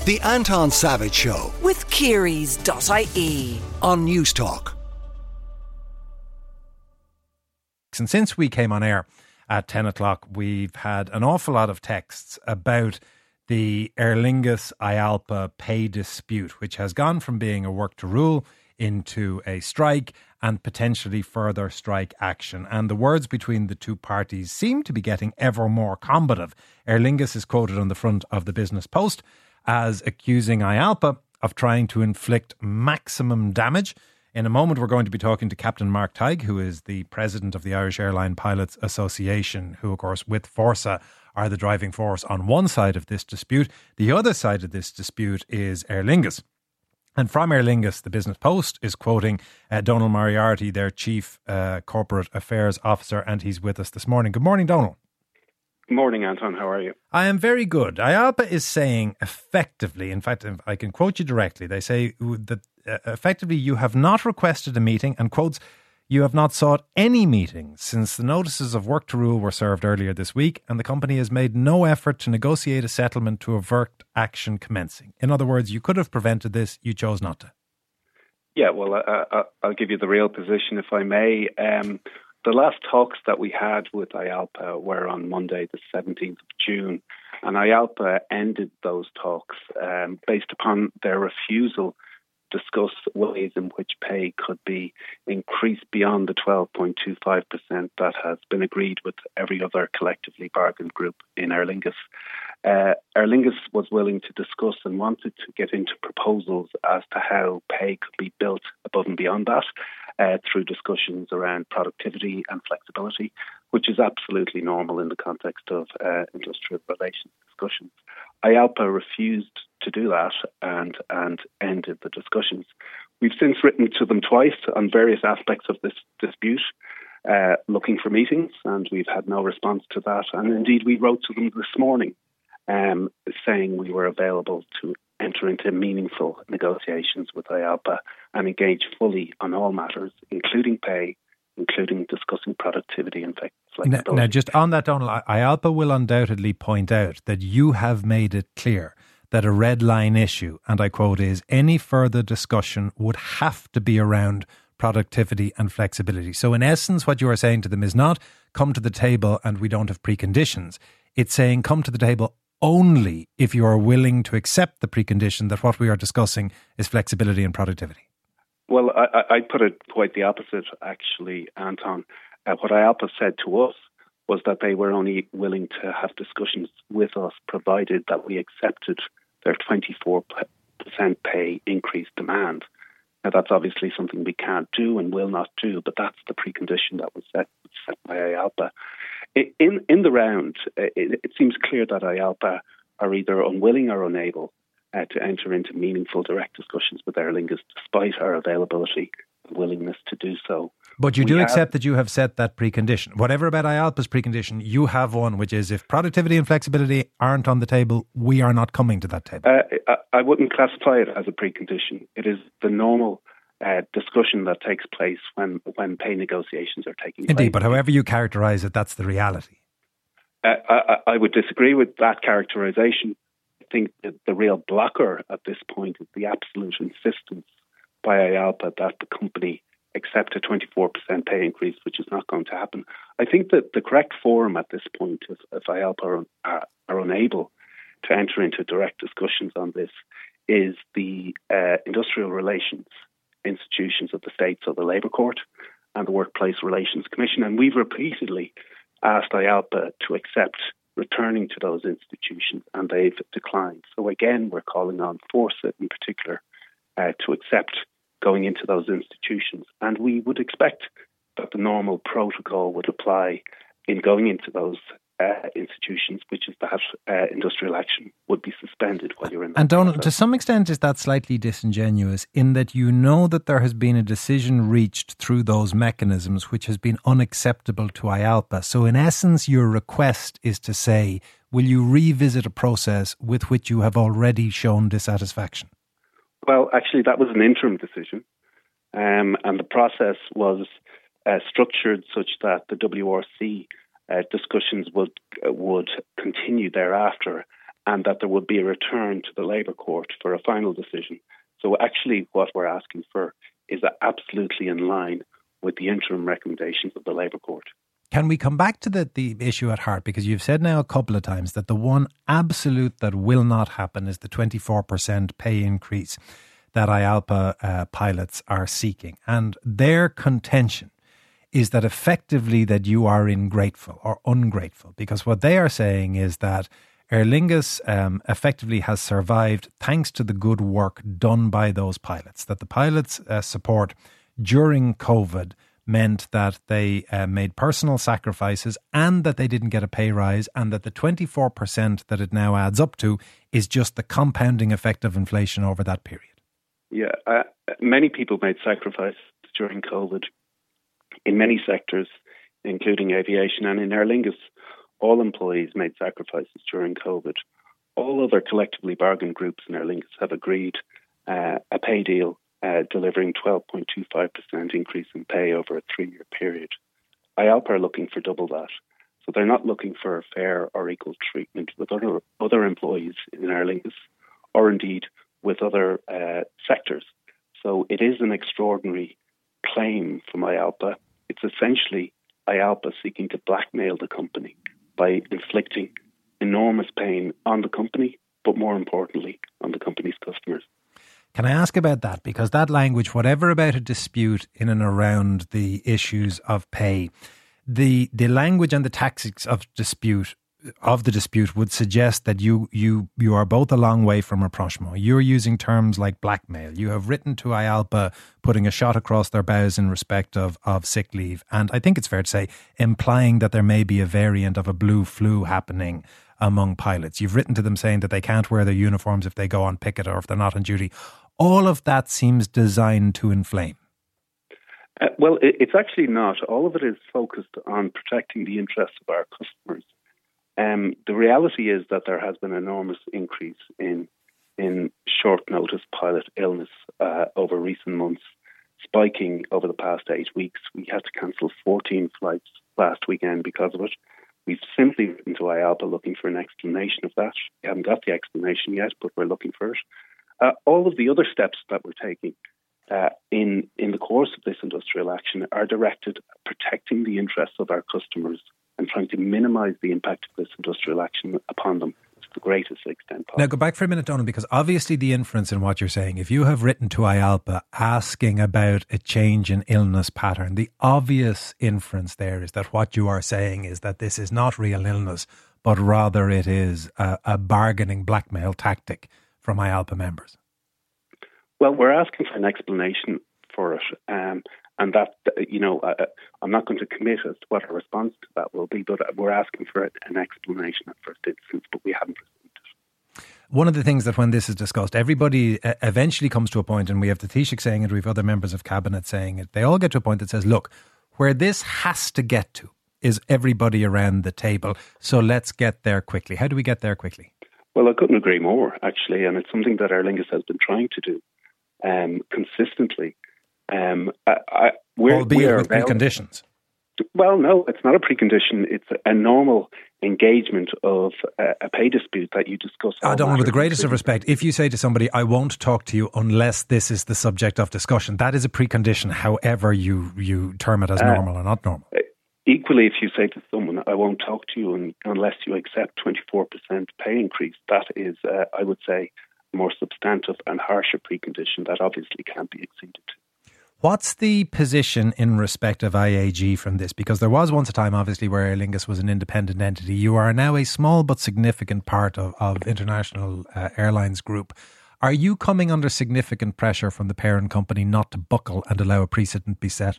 The Anton Savage Show with Kearys.ie on Newstalk. And since we came on air at 10 o'clock, we've had an awful lot of texts about the Aer Lingus IALPA pay dispute, which has gone from being a work to rule into a strike and potentially further strike action. And the words between the two parties seem to be getting ever more combative. Aer Lingus is quoted on the front of the Business Post as accusing IALPA of trying to inflict maximum damage. In a moment, we're going to be talking to Captain Mark Tighe, who is the president of the Irish Airline Pilots Association, who, of course, with Forsa, are the driving force on one side of this dispute. The other side of this dispute is Aer Lingus. And from Aer Lingus, the Business Post is quoting Donal Moriarty, their Chief Corporate Affairs Officer, and he's with us this morning. Good morning, Donal. Good morning, Anton. How are you? I am very good. IALPA is saying effectively, in fact, I can quote you directly, they say that effectively you have not requested a meeting and, quotes, you have not sought any meetings since the notices of work to rule were served earlier this week, and the company has made no effort to negotiate a settlement to avert action commencing. In other words, you could have prevented this, you chose not to. Yeah, well, I'll give you the real position, if I may. The last talks that we had with IALPA were on Monday, the 17th of June, and IALPA ended those talks based upon their refusal to discuss ways in which pay could be increased beyond the 12.25% that has been agreed with every other collectively bargained group in Aer Lingus. Aer Lingus was willing to discuss and wanted to get into proposals as to how pay could be built above and beyond that. Through discussions around productivity and flexibility, which is absolutely normal in the context of industrial relations discussions. IALPA refused to do that and ended the discussions. We've since written to them twice on various aspects of this dispute, looking for meetings, and we've had no response to that. And indeed, we wrote to them this morning saying we were available to enter into meaningful negotiations with IALPA and engage fully on all matters, including pay, including discussing productivity and flexibility. Now, just on that, Donal, IALPA will undoubtedly point out that you have made it clear that a red line issue, and I quote, is any further discussion would have to be around productivity and flexibility. So in essence, what you are saying to them is not come to the table and we don't have preconditions. It's saying come to the table only if you are willing to accept the precondition that what we are discussing is flexibility and productivity. Well, I put it quite the opposite, actually, Anton. What IALPA said to us was that they were only willing to have discussions with us provided that we accepted their 24% pay increase demand. Now, that's obviously something we can't do and will not do, but that's the precondition that was set by IALPA. In the round, it seems clear that IALPA are either unwilling or unable to enter into meaningful direct discussions with Aer Lingus, despite our availability and willingness to do so. But you do accept that you have set that precondition. Whatever about IALPA's precondition, you have one, which is if productivity and flexibility aren't on the table, we are not coming to that table. I wouldn't classify it as a precondition. It is the normal discussion that takes place when pay negotiations are taking place. Indeed, but however you characterise it, that's the reality. I would disagree with that characterisation. I think that the real blocker at this point is the absolute insistence by IALPA that the company accept a 24% pay increase, which is not going to happen. I think that the correct forum at this point, if IALPA are unable to enter into direct discussions on this, is the industrial relations institutions of the state, so the Labour Court and the Workplace Relations Commission. And we've repeatedly asked IALPA to accept returning to those institutions, and they've declined. So again, we're calling on Forsa in particular to accept going into those institutions. And we would expect that the normal protocol would apply in going into those institutions, which is that industrial action would be suspended while you're in that. And Donal, to some extent, is that slightly disingenuous in that you know that there has been a decision reached through those mechanisms which has been unacceptable to IALPA. So in essence, your request is to say, will you revisit a process with which you have already shown dissatisfaction? Well, actually, that was an interim decision. And the process was structured such that the WRC discussions would continue thereafter, and that there would be a return to the Labour Court for a final decision. So actually what we're asking for is absolutely in line with the interim recommendations of the Labour Court. Can we come back to the issue at heart? Because you've said now a couple of times that the one absolute that will not happen is the 24% pay increase that IALPA pilots are seeking. And their contention is that effectively that you are ingrateful or ungrateful, because what they are saying is that Aer Lingus effectively has survived thanks to the good work done by those pilots, that the pilots' support during COVID meant that they made personal sacrifices and that they didn't get a pay rise, and that the 24% that it now adds up to is just the compounding effect of inflation over that period. Yeah, many people made sacrifices during COVID in many sectors, including aviation, and in Aer Lingus, all employees made sacrifices during COVID. All other collectively bargained groups in Aer Lingus have agreed a pay deal delivering 12.25% increase in pay over a 3-year period. IALPA are looking for double that. So they're not looking for fair or equal treatment with other employees in Aer Lingus, or indeed with other sectors. So it is an extraordinary claim from IALPA. It's essentially IALPA seeking to blackmail the company by inflicting enormous pain on the company, but more importantly, on the company's customers. Can I ask about that? Because that language, whatever about a dispute in and around the issues of pay, the language and the tactics of the dispute would suggest that you are both a long way from rapprochement. You're using terms like blackmail. You have written to IALPA putting a shot across their bows in respect of sick leave. And I think it's fair to say implying that there may be a variant of a blue flu happening among pilots. You've written to them saying that they can't wear their uniforms if they go on picket or if they're not on duty. All of that seems designed to inflame. Well, it's actually not. All of it is focused on protecting the interests of our customers. The reality is that there has been an enormous increase in short notice pilot illness over recent months, spiking over the past 8 weeks. We had to cancel 14 flights last weekend because of it. We've simply written to IALPA looking for an explanation of that. We haven't got the explanation yet, but we're looking for it. All of the other steps that we're taking in the course of this industrial action are directed at protecting the interests of our customers and trying to minimise the impact of this industrial action upon them to the greatest extent possible. Now, go back for a minute, Donald, because obviously the inference in what you're saying, if you have written to IALPA asking about a change in illness pattern, the obvious inference there is that what you are saying is that this is not real illness, but rather it is a bargaining blackmail tactic from IALPA members. Well, we're asking for an explanation for it. And that, I'm not going to commit as to what our response to that will be, but we're asking for an explanation at first instance, but we haven't received it. One of the things that when this is discussed, everybody eventually comes to a point, and we have the Taoiseach saying it, we have other members of Cabinet saying it, they all get to a point that says, look, where this has to get to is everybody around the table, so let's get there quickly. How do we get there quickly? Well, I couldn't agree more, actually, and it's something that Aer Lingus has been trying to do consistently. Albeit with preconditions. Well, no, it's not a precondition. It's a normal engagement of a pay dispute that you discuss. I don't know, with the greatest of respect, if you say to somebody, I won't talk to you unless this is the subject of discussion, that is a precondition, however you term it as normal or not normal. Equally, if you say to someone, I won't talk to you unless you accept 24% pay increase, that is, I would say, a more substantive and harsher precondition that obviously can't be exceeded. What's the position in respect of IAG from this? Because there was once a time, obviously, where Aer Lingus was an independent entity. You are now a small but significant part of International Airlines Group. Are you coming under significant pressure from the parent company not to buckle and allow a precedent be set?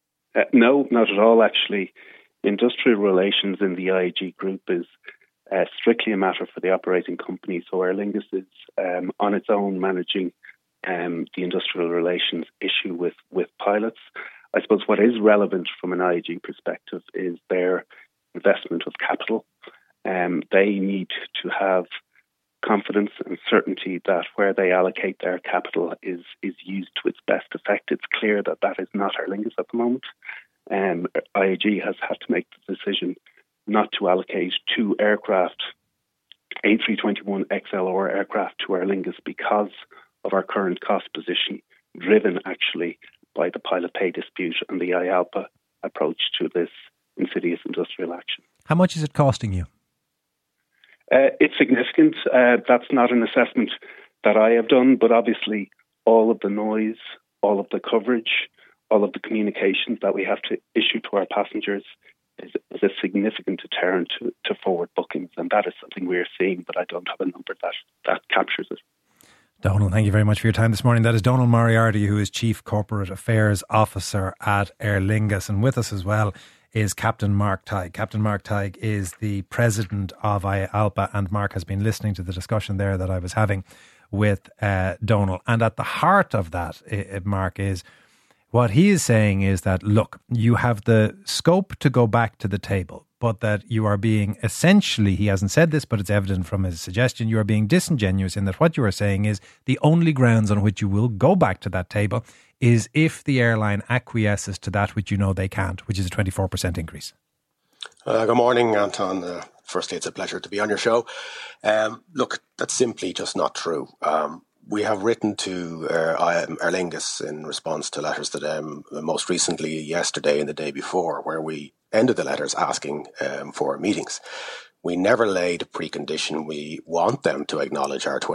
No, not at all, actually. Industrial relations in the IAG Group is strictly a matter for the operating company. So Aer Lingus is on its own managing the industrial relations issue with pilots. I suppose what is relevant from an IAG perspective is their investment of capital. They need to have confidence and certainty that where they allocate their capital is used to its best effect. It's clear that that is not Aer Lingus at the moment. IAG has had to make the decision not to allocate 2 aircraft A321XLR aircraft to Aer Lingus because of our current cost position, driven actually by the pilot pay dispute and the IALPA approach to this insidious industrial action. How much is it costing you? It's significant. That's not an assessment that I have done, but obviously all of the noise, all of the coverage, all of the communications that we have to issue to our passengers is a significant deterrent to forward bookings, and that is something we are seeing, but I don't have a number that captures it. Donal, thank you very much for your time this morning. That is Donal Moriarty, who is Chief Corporate Affairs Officer at Aer Lingus, and with us as well is Captain Mark Tighe. Captain Mark Tighe is the president of IALPA, and Mark has been listening to the discussion there that I was having with Donal. And at the heart of that, Mark, is what he is saying is that, look, you have the scope to go back to the table, but that you are being essentially, he hasn't said this, but it's evident from his suggestion, you are being disingenuous in that what you are saying is the only grounds on which you will go back to that table is if the airline acquiesces to that which you know they can't, which is a 24% increase. Good morning, Anton. Firstly, it's a pleasure to be on your show. Look, that's simply just not true. We have written to Aer Lingus in response to letters to them, most recently yesterday and the day before, where we ended the letters asking for meetings. We never laid a precondition. We want them to acknowledge our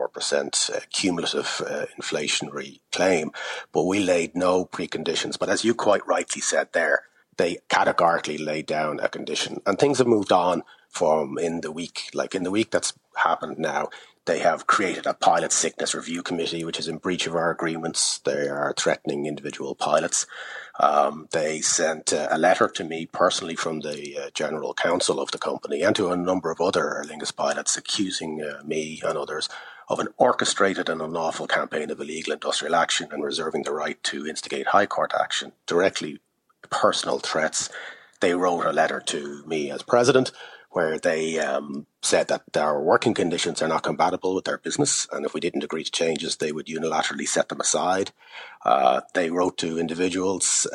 24% cumulative inflationary claim, but we laid no preconditions. But as you quite rightly said there, they categorically laid down a condition. And things have moved on from in the week that's happened now. They have created a pilot sickness review committee, which is in breach of our agreements. They are threatening individual pilots. They sent a letter to me personally from the general counsel of the company and to a number of other Aer Lingus pilots accusing me and others of an orchestrated and unlawful campaign of illegal industrial action and reserving the right to instigate high court action, directly personal threats. They wrote a letter to me as president where they said that our working conditions are not compatible with their business, and if we didn't agree to changes, they would unilaterally set them aside. They wrote to individuals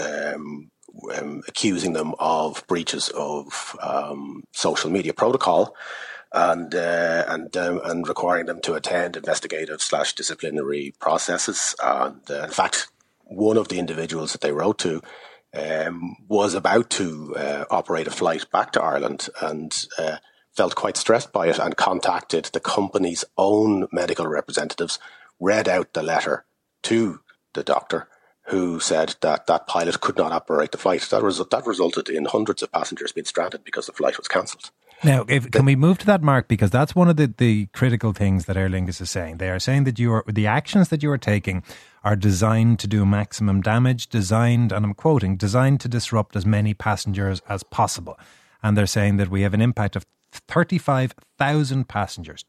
accusing them of breaches of social media protocol and requiring them to attend investigative/disciplinary processes. And in fact, one of the individuals that they wrote to was about to operate a flight back to Ireland and felt quite stressed by it and contacted the company's own medical representatives, read out the letter to the doctor, who said that that pilot could not operate the flight. That resulted in hundreds of passengers being stranded because the flight was cancelled. Now, can we move to that, Mark? Because that's one of the critical things that Aer Lingus is saying. They are saying that the actions that you are taking are designed to do maximum damage, designed, and I'm quoting, designed to disrupt as many passengers as possible. And they're saying that we have an impact of 35,000 passengers,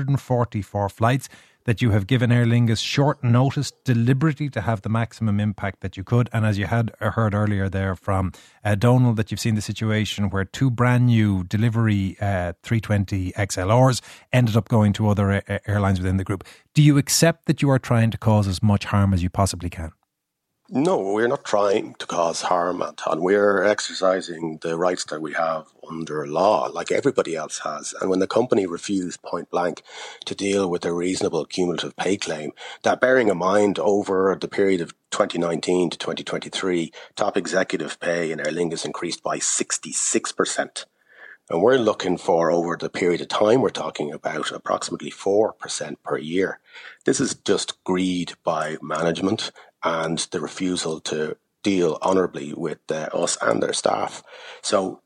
244 flights, that you have given Aer Lingus short notice deliberately to have the maximum impact that you could. And as you had heard earlier there from Donal, that you've seen the situation where two brand new delivery 320 XLRs ended up going to other airlines within the group. Do you accept that you are trying to cause as much harm as you possibly can? No, we're not trying to cause harm, Anton. We're exercising the rights that we have under law, like everybody else has. And when the company refused point blank to deal with a reasonable cumulative pay claim, that bearing in mind over the period of 2019 to 2023, top executive pay in Aer Lingus increased by 66%. And we're looking for, over the period of time we're talking about, approximately 4% per year. This is just greed by management and the refusal to deal honourably with us and their staff. So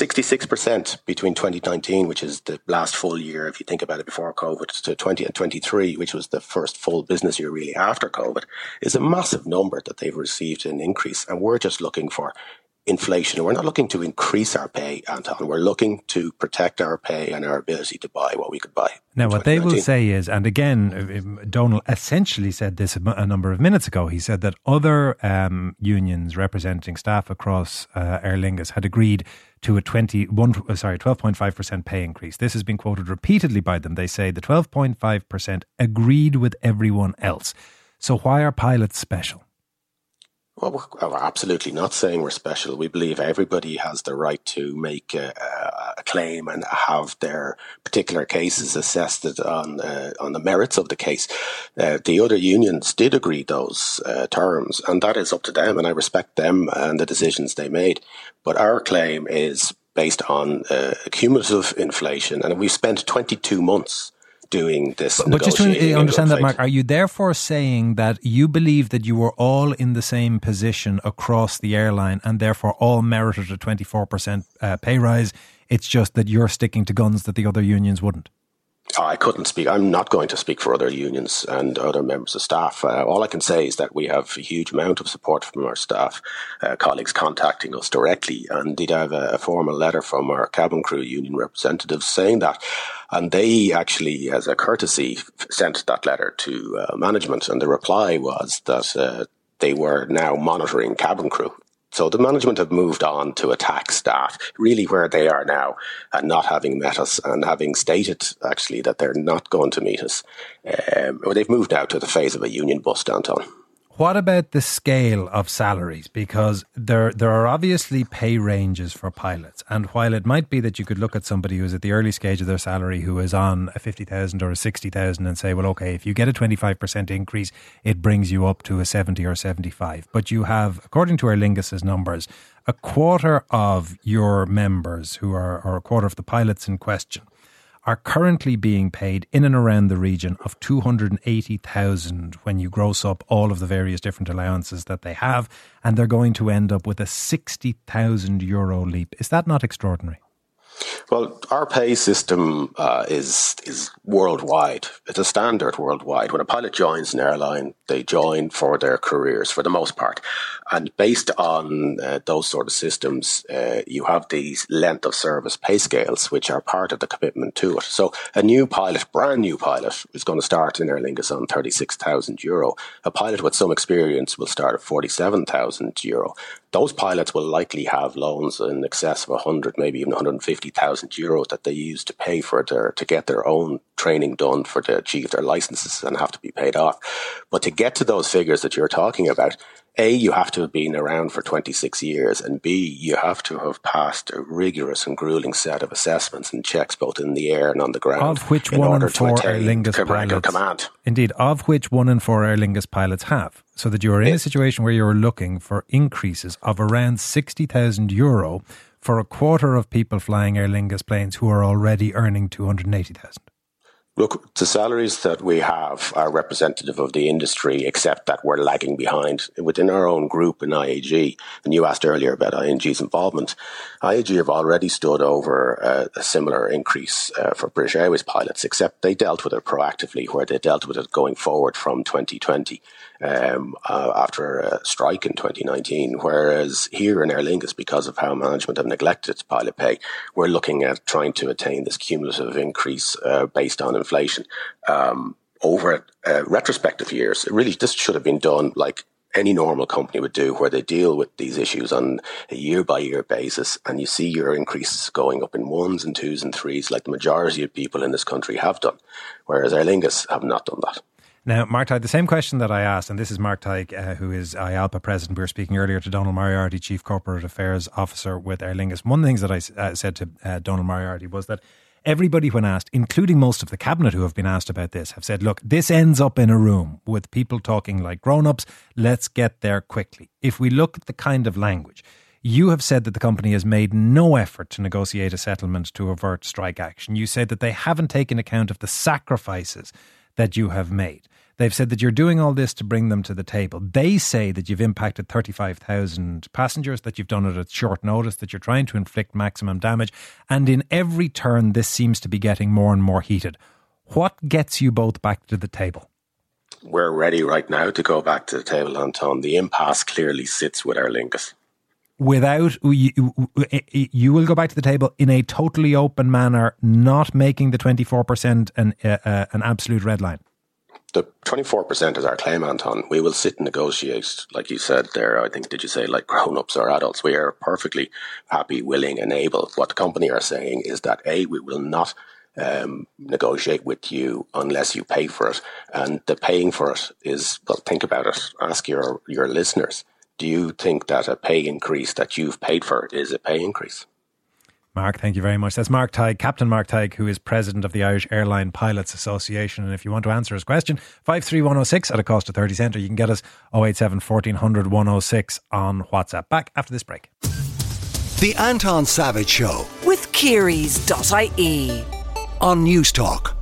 66% between 2019, which is the last full year, if you think about it, before COVID, to 20 and 23, which was the first full business year really after COVID, is a massive number that they've received an increase. And we're just looking for inflation. We're not looking to increase our pay, Anton. We're looking to protect our pay and our ability to buy what we could buy. Now, what they will say is, and again, Donal essentially said this a number of minutes ago, he said that other unions representing staff across Aer Lingus had agreed to a 12.5% pay increase. This has been quoted repeatedly by them. They say the 12.5% agreed with everyone else. So why are pilots special? Well, we're absolutely not saying we're special. We believe everybody has the right to make a claim and have their particular cases assessed on the merits of the case. The other unions did agree those terms, and that is up to them, and I respect them and the decisions they made. But our claim is based on cumulative inflation, and we've spent 22 months doing this. But just to understand that, Mark, are you therefore saying that you believe that you were all in the same position across the airline and therefore all merited a 24% pay rise? It's just that you're sticking to guns that the other unions wouldn't? I couldn't speak. I'm not going to speak for other unions and other members of staff. All I can say is that we have a huge amount of support from our staff, colleagues contacting us directly. And indeed, I have a formal letter from our cabin crew union representatives saying that. And they actually, as a courtesy, sent that letter to management. And the reply was that they were now monitoring cabin crew. So the management have moved on to attack staff, really where they are now, and not having met us and having stated actually that they're not going to meet us. They've moved now to the phase of a union bust, Anton. What about the scale of salaries? Because there are obviously pay ranges for pilots. And while it might be that you could look at somebody who's at the early stage of their salary who is on a 50,000 or a 60,000 and say, well, okay, if you get a 25% increase, it brings you up to a 70 or 75. But you have, according to Aer Lingus's numbers, a quarter of your members or a quarter of the pilots in question are currently being paid in and around the region of 280,000 when you gross up all of the various different allowances that they have, and they're going to end up with a €60,000 leap. Is that not extraordinary? Well, our pay system is worldwide. It's a standard worldwide. When a pilot joins an airline, they join for their careers for the most part. And based on those sort of systems, you have these length of service pay scales, which are part of the commitment to it. So a new pilot, brand new pilot, is going to start in Aer Lingus on €36,000. A pilot with some experience will start at €47,000. Those pilots will likely have loans in excess of 100, maybe even €150,000 that they use to pay for to get their own training done to achieve their licenses and have to be paid off. But to get to those figures that you're talking about, A, you have to have been around for 26 years, and B, you have to have passed a rigorous and grueling set of assessments and checks both in the air and on the ground. Of which 1 in 4 Aer Lingus pilots, command. Indeed, of which 1 in 4 Aer Lingus pilots have. So that you're in a situation where you're looking for increases of around €60,000 for a quarter of people flying Aer Lingus planes who are already earning 280,000. Look, the salaries that we have are representative of the industry, except that we're lagging behind within our own group in IAG. And you asked earlier about ING's involvement. IAG have already stood over a similar increase for British Airways pilots, except they dealt with it proactively, where they dealt with it going forward from 2020 after a strike in 2019. Whereas here in Aer Lingus, because of how management have neglected pilot pay, we're looking at trying to attain this cumulative increase based on inflation over retrospective years. This should have been done like any normal company would do, where they deal with these issues on a year-by-year basis, and you see your increases going up in 1s and 2s and 3s like the majority of people in this country have done, whereas Aer Lingus have not done that. Now, Mark Tighe, the same question that I asked, and this is Mark Tighe, who is IALPA president. We were speaking earlier to Donald Moriarty, Chief Corporate Affairs Officer with Aer Lingus. One of the things that I said to Donald Moriarty was that everybody, when asked, including most of the cabinet who have been asked about this, have said, look, this ends up in a room with people talking like grown-ups. Let's get there quickly. If we look at the kind of language, you have said that the company has made no effort to negotiate a settlement to avert strike action. You said that they haven't taken account of the sacrifices that you have made. They've said that you're doing all this to bring them to the table. They say that you've impacted 35,000 passengers, that you've done it at short notice, that you're trying to inflict maximum damage. And in every turn, this seems to be getting more and more heated. What gets you both back to the table? We're ready right now to go back to the table, Anton. The impasse clearly sits with Aer Lingus. You will go back to the table in a totally open manner, not making the 24% an absolute red line? The 24% is our claim, Anton. We will sit and negotiate, like you said there, I think, did you say, like grown-ups or adults? We are perfectly happy, willing and able. What the company are saying is that, A, we will not negotiate with you unless you pay for it. And the paying for it is, well, think about it. Ask your listeners. do you think that a pay increase that you've paid for is a pay increase? Mark, thank you very much. That's Mark Tighe, Captain Mark Tighe, who is president of the Irish Airline Pilots Association. And if you want to answer his question, 53106 at a cost of 30 cents, or you can get us 087 1400 106 on WhatsApp. Back after this break. The Anton Savage Show with Kearys.ie on News Talk.